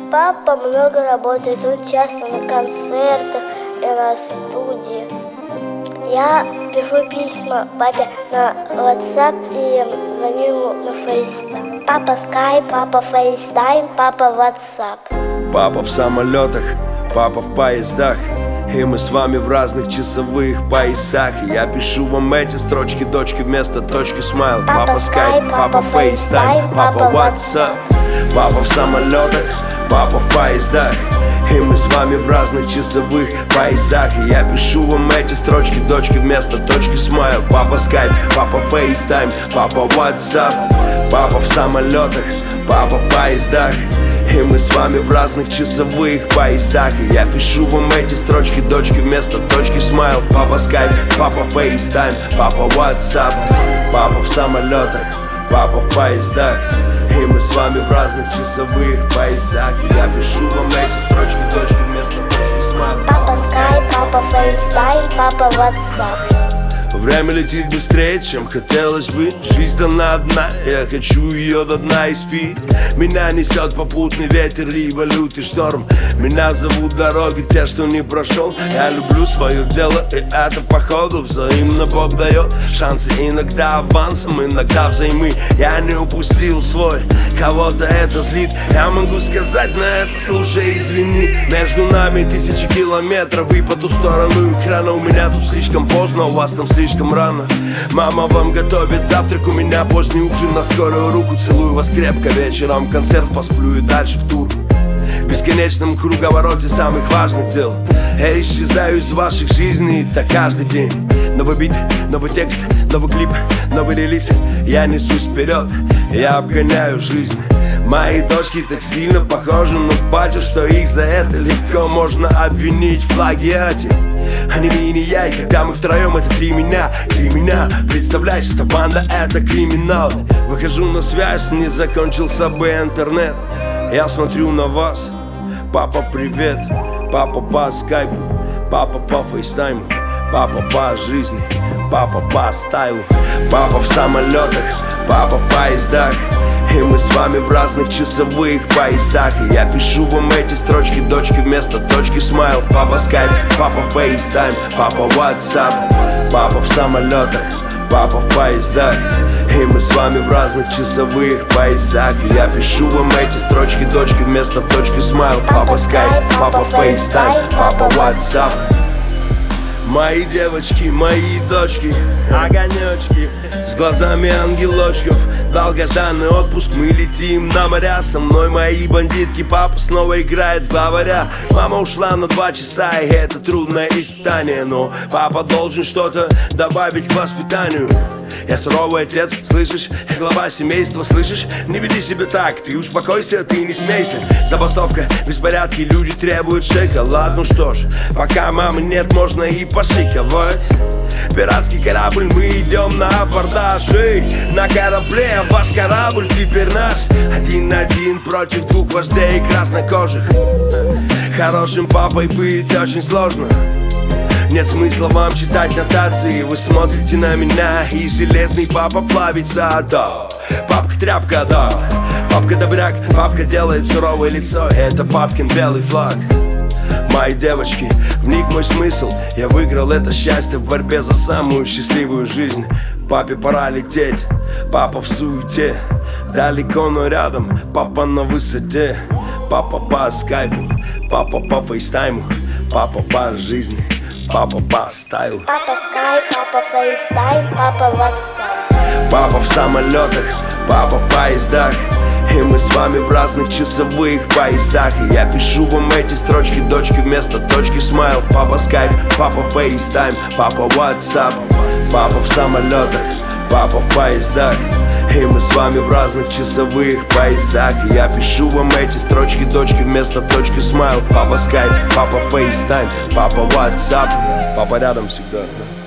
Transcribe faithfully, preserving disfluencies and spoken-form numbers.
Папа много работает, он часто на концертах и на студии. Я пишу письма папе на WhatsApp и звоню ему на FaceTime. Папа Skype, папа FaceTime, папа WhatsApp. Папа в самолетах, папа в поездах, и мы с вами в разных часовых поясах. И я пишу вам эти строчки, дочки, вместо точки смайл. Папа Skype, папа FaceTime, папа WhatsApp. Папа в самолетах, папа в поездах, и мы с вами в разных часовых поясах. И я пишу вам эти строчки, дочки, вместо точки смайл. Папа Skype, папа FaceTime, папа WhatsApp. Папа в самолетах, папа в поездах, и мы с вами в разных часовых поясах. И я пишу вам эти строчки, дочки, вместо точки смайл. Папа Skype, папа FaceTime, папа WhatsApp. Папа в самолетах, папа в поездах, и мы с вами в разных часовых поясах. И я пишу вам эти строчки, дочки, вместо точки смайл. Папа Skype, папа FaceTime, папа WhatsApp. Время летит быстрее, чем хотелось бы. Жизнь дана одна, я хочу ее до дна испить. Меня несет попутный ветер, либо лютый шторм. Меня зовут дороги, те, что не прошел. Я люблю свое дело, и это походу взаимно Бог дает шансы, иногда авансом, иногда взаймы. Я не упустил свой, кого-то это злит. Я могу сказать на это, слушай, извини. Между нами тысячи километров, и по ту сторону экрана. У меня тут слишком поздно, у вас там слишком слишком рано. Мама вам готовит завтрак, у меня поздний ужин на скорую руку. Целую вас крепко, вечером концерт, посплю и дальше в тур. В бесконечном круговороте самых важных дел я исчезаю из ваших жизней, так каждый день. Новый бит, новый текст, новый клип, новый релиз. Я несусь вперед, я обгоняю жизнь. Мои дочки так сильно похожи на батю, что их за это легко можно обвинить в плагиате. Они и не я, и когда мы втроем, это три меня, три меня. Представляешь, эта банда, это криминал. Выхожу на связь, не закончился бы интернет. Я смотрю на вас, папа, привет. Папа по скайпу, папа по фейстайму, папа по жизни, папа по стайлу. Папа в самолетах, папа в поездах, и мы с вами в разных часовых поясах. И я пишу вам эти строчки, дочки, вместо точки смайл. Папа Skype, папа FaceTime, папа WhatsApp. Папа в самолетах, папа в поездах, и мы с вами в разных часовых поясах. И я пишу вам эти строчки, дочки, вместо точки смайл. Папа Skype, папа FaceTime, папа WhatsApp. Мои девочки, мои дочки, огонечки с глазами ангелочков. Долгожданный отпуск, мы летим на моря. Со мной мои бандитки, папа снова играет в главаря. Мама ушла на два часа, и это трудное испытание. Но папа должен что-то добавить к воспитанию. Я суровый отец, слышишь? Я глава семейства, слышишь? Не веди себя так, ты успокойся, ты не смейся. Забастовка, беспорядки, люди требуют шоколад. Ну что ж, пока мамы нет, можно и пошиковать. Пиратский корабль, мы идем на абордаж. Эй, на корабле, ваш корабль теперь наш. Один-один против двух вождей краснокожих. Хорошим папой быть очень сложно. Нет смысла вам читать нотации. Вы смотрите на меня, и железный папа плавится, да. Папка тряпка, да. Папка добряк, папка делает суровое лицо. Это папкин белый флаг. Мои девочки, в них мой смысл. Я выиграл это счастье в борьбе за самую счастливую жизнь. Папе пора лететь, папа в суете. Далеко, но рядом, папа на высоте. Папа по скайпу, папа по фейстайму, папа по жизни, папа по стайлу. Папа Skype, папа FaceTime, папа WhatsApp. Папа в самолетах, папа в поездах, и мы с вами в разных часовых поясах. И я пишу вам эти строчки, дочки, вместо точки смайл. Папа Skype, папа FaceTime, папа WhatsApp. Папа в самолетах, папа в поездах, и мы с вами в разных часовых поясах. И я пишу вам эти строчки, дочки, вместо точки смайл. Папа Skype, папа FaceTime, папа WhatsApp. Папа рядом всегда.